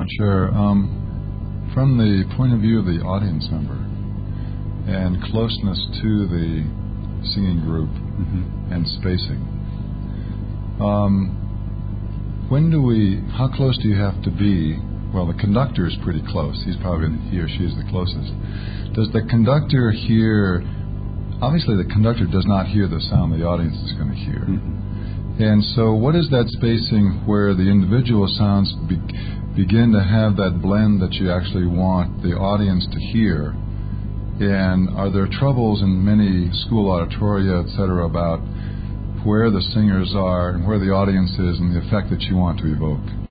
Sure. From the point of view of the audience member and closeness to the singing group and spacing, how close do you have to be? Well, the conductor is pretty close. He or she is the closest. Does the conductor hear? Obviously, the conductor does not hear the sound the audience is going to hear. And so what is that spacing where the individual sounds begin to have that blend that you actually want the audience to hear? And are there troubles in many school auditoria, et cetera, about where the singers are and where the audience is and the effect that you want to evoke?